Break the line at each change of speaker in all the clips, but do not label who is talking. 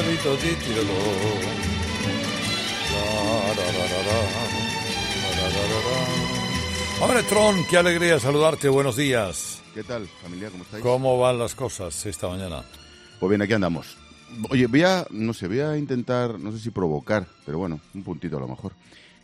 perrito chichirolo. Hombre, Tron, qué alegría saludarte, buenos días.
¿Qué tal, familia? ¿Cómo estáis?
¿Cómo van las cosas esta mañana?
Pues bien, aquí andamos. Oye, voy a intentar, no sé si provocar, pero bueno, un puntito a lo mejor.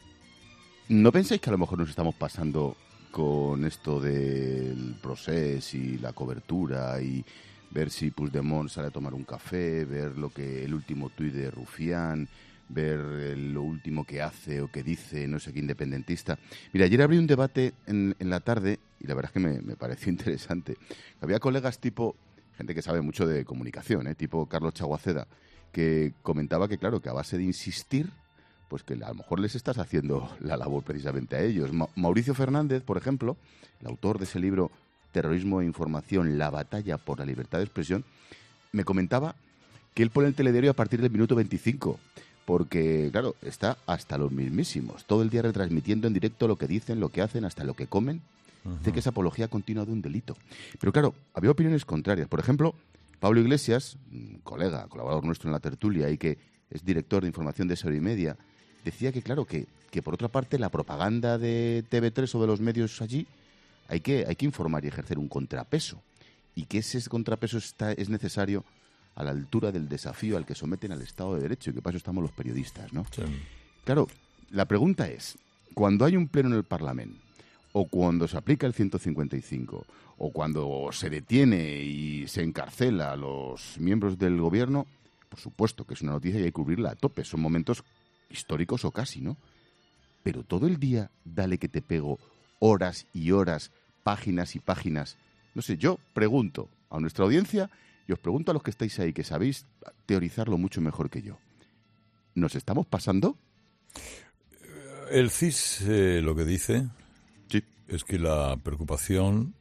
¿No pensáis que a lo mejor nos estamos pasando con esto del procés y la cobertura y ver si Puigdemont sale a tomar un café, ver el último tuit de Rufián, ver lo último que hace o que dice no sé qué independentista? Mira, ayer abrí un debate en la tarde y la verdad es que me pareció interesante. Había colegas gente que sabe mucho de comunicación, tipo Carlos Chaguaceda, que comentaba que, claro, que a base de insistir, pues que a lo mejor les estás haciendo la labor precisamente a ellos. Mauricio Fernández, por ejemplo, el autor de ese libro Terrorismo e Información, la batalla por la libertad de expresión, me comentaba que él pone el telediario a partir del minuto 25, porque, claro, está hasta los mismísimos, todo el día retransmitiendo en directo lo que dicen, lo que hacen, hasta lo que comen. Dice que es apología continua de un delito. Pero claro, había opiniones contrarias. Por ejemplo, Pablo Iglesias, colega, colaborador nuestro en la tertulia y que es director de información de Sobre y Media, decía que, claro, que por otra parte la propaganda de TV3 o de los medios allí hay que informar y ejercer un contrapeso. Y que ese contrapeso es necesario a la altura del desafío al que someten al Estado de Derecho, y que para eso estamos los periodistas, ¿no? Sí. Claro, la pregunta es, cuando hay un pleno en el Parlamento, o cuando se aplica el 155, o cuando se detiene y se encarcela a los miembros del gobierno, por supuesto que es una noticia y hay que cubrirla a tope. Son momentos históricos o casi, ¿no? Pero todo el día, dale que te pego, horas y horas, páginas y páginas. No sé, yo pregunto a nuestra audiencia y os pregunto a los que estáis ahí, que sabéis teorizarlo mucho mejor que yo. ¿Nos estamos pasando?
El CIS lo que dice es que la preocupación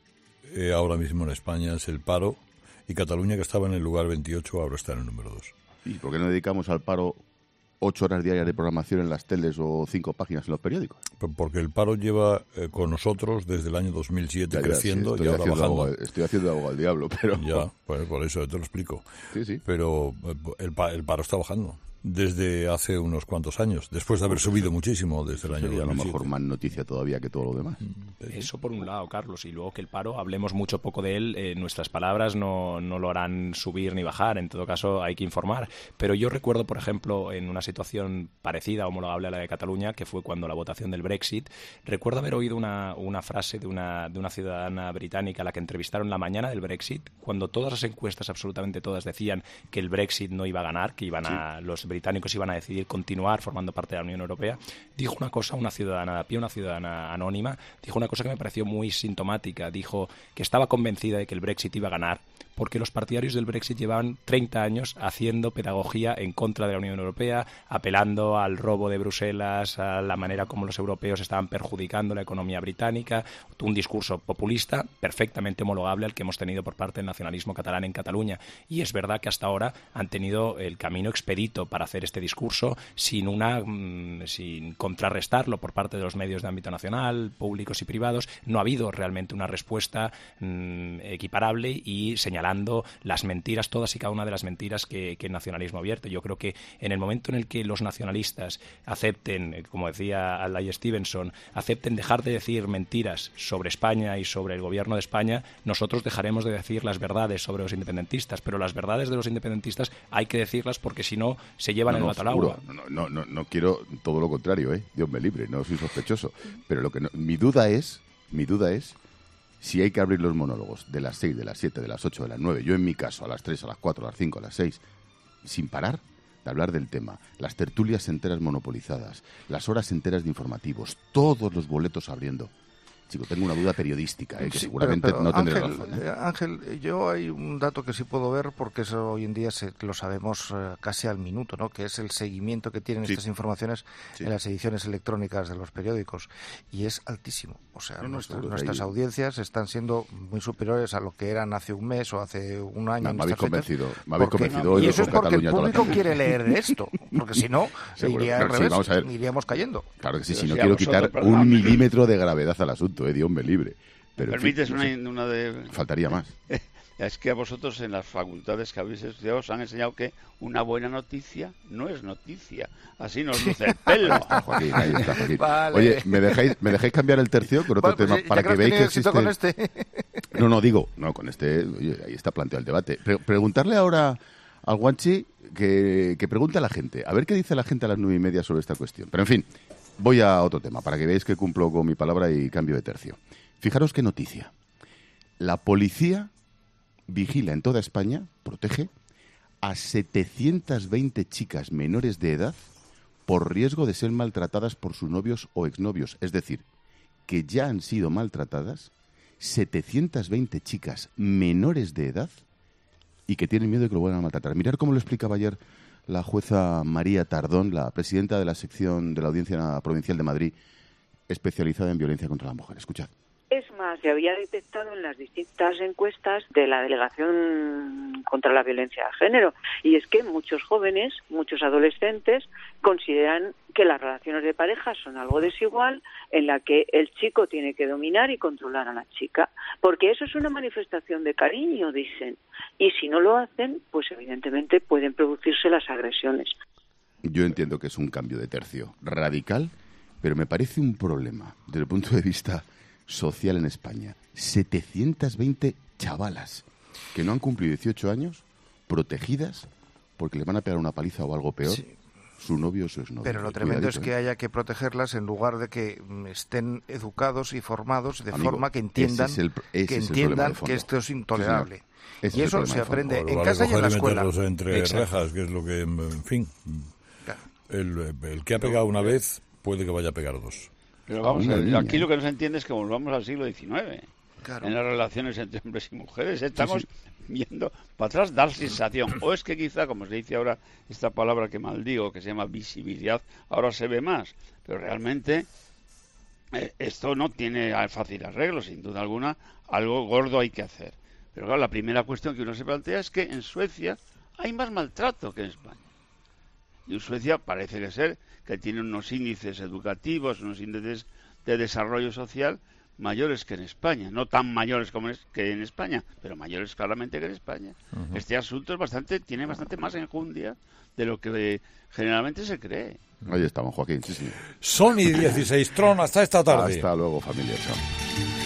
ahora mismo en España es el paro, y Cataluña, que estaba en el lugar 28, ahora está en el número 2.
¿Y por qué no dedicamos al paro 8 horas diarias de programación en las teles o 5 páginas en los periódicos?
Porque el paro lleva con nosotros desde el año 2007 creciendo y ahora bajando.
Estoy haciendo abogado al diablo, pero...
Ya, pues por eso te lo explico.
Sí.
Pero el paro está bajando desde hace unos cuantos años, después de haber subido muchísimo desde el año 2007.
A lo mejor más noticia todavía que todo lo demás.
Eso por un lado, Carlos, y luego que el paro, hablemos mucho o poco de él, nuestras palabras no lo harán subir ni bajar, en todo caso hay que informar. Pero yo recuerdo, por ejemplo, en una situación parecida, homologable a la de Cataluña, que fue cuando la votación del Brexit, recuerdo haber oído una frase de una ciudadana británica a la que entrevistaron la mañana del Brexit, cuando todas las encuestas, absolutamente todas, decían que el Brexit no iba a ganar, que los británicos iban a decidir continuar formando parte de la Unión Europea. Dijo una cosa, una ciudadana de a pie, una ciudadana anónima, dijo una cosa que me pareció muy sintomática. Dijo que estaba convencida de que el Brexit iba a ganar porque los partidarios del Brexit llevaban 30 años haciendo pedagogía en contra de la Unión Europea, apelando al robo de Bruselas, a la manera como los europeos estaban perjudicando la economía británica, un discurso populista perfectamente homologable al que hemos tenido por parte del nacionalismo catalán en Cataluña. Y es verdad que hasta ahora han tenido el camino expedito para hacer este discurso sin contrarrestarlo por parte de los medios de ámbito nacional, públicos y privados. No ha habido realmente una respuesta equiparable y señalando las mentiras, todas y cada una de las mentiras que el nacionalismo abierto. Yo creo que en el momento en el que los nacionalistas acepten, como decía Alay Stevenson, acepten dejar de decir mentiras sobre España y sobre el gobierno de España, nosotros dejaremos de decir las verdades sobre los independentistas, pero las verdades de los independentistas hay que decirlas porque si no se llevan el gato al agua.
No quiero todo lo contrario, Dios me libre, no soy sospechoso, pero mi duda es si hay que abrir los monólogos de las 6, de las 7, de las 8, de las 9, yo en mi caso a las 3, a las 4, a las 5, a las 6, sin parar de hablar del tema, las tertulias enteras monopolizadas, las horas enteras de informativos, todos los boletos abriendo. Chico, tengo una duda periodística, que sí, seguramente pero no tendré razón.
Ángel, yo hay un dato que sí puedo ver, porque eso hoy en día lo sabemos casi al minuto, ¿no? Que es el seguimiento que tienen estas informaciones en las ediciones electrónicas de los periódicos. Y es altísimo. O sea, nuestras audiencias están siendo muy superiores a lo que eran hace un mes o hace un año.
Me habéis convencido hoy.
Y eso es porque el público quiere leer esto, porque si no, iría al revés, iríamos cayendo.
Claro que sí, si no quiero quitar un milímetro de gravedad al asunto. Dios me libre. Pero
¿permites una de...?
Faltaría más.
Es que a vosotros en las facultades que habéis estudiado os han enseñado que una buena noticia no es noticia. Así nos luce el pelo.
Ahí está, Joaquín.
Vale.
Oye, ¿me dejáis cambiar el tercio con otro tema? Para que veáis que existe...
con este.
Con este, oye, ahí está planteado el debate. Preguntarle ahora al Guanchi que pregunte a la gente. A ver qué dice la gente a las 9:30 sobre esta cuestión. Pero en fin, voy a otro tema, para que veáis que cumplo con mi palabra y cambio de tercio. Fijaros qué noticia. La policía vigila en toda España, protege, a 720 chicas menores de edad por riesgo de ser maltratadas por sus novios o exnovios. Es decir, que ya han sido maltratadas 720 chicas menores de edad y que tienen miedo de que lo vuelvan a maltratar. Mirad cómo lo explicaba ayer la jueza María Tardón, la presidenta de la sección de la Audiencia Provincial de Madrid, especializada en violencia contra la mujer. Escuchad.
Es más, se había detectado en las distintas encuestas de la Delegación contra la Violencia de Género, y es que muchos jóvenes, muchos adolescentes consideran que las relaciones de pareja son algo desigual, en la que el chico tiene que dominar y controlar a la chica, porque eso es una manifestación de cariño, dicen, y si no lo hacen, pues evidentemente pueden producirse las agresiones.
Yo entiendo que es un cambio de tercio radical, pero me parece un problema desde el punto de vista social en España. 720 chavalas que no han cumplido 18 años, protegidas porque le van a pegar una paliza o algo peor, sí, su novio o su exnovio.
Pero lo tremendo es que haya que protegerlas en lugar de que estén educados y formados de forma que entiendan que esto es intolerable.
Sí,
y eso se aprende en casa y en la escuela.
Entre rejas, que es lo que, en fin, claro. El que ha pegado una vez puede que vaya a pegar dos.
Pero vamos a ver, aquí lo que no se entiende es que volvamos al siglo XIX. Claro. En las relaciones entre hombres y mujeres estamos viendo para atrás, dar sensación. O es que quizá, como se dice ahora, esta palabra que maldigo, que se llama visibilidad, ahora se ve más. Pero realmente esto no tiene fácil arreglo, sin duda alguna. Algo gordo hay que hacer. Pero claro, la primera cuestión que uno se plantea es que en Suecia hay más maltrato que en España. Y en Suecia parece ser que tiene unos índices educativos, unos índices de desarrollo social mayores que en España. No tan mayores como que en España, pero mayores claramente que en España. Uh-huh. Este asunto tiene bastante más enjundia de lo que generalmente se cree.
Ahí estamos, Joaquín. Sí.
Sony 16 Tron, hasta esta tarde.
Hasta luego, familia. Chao.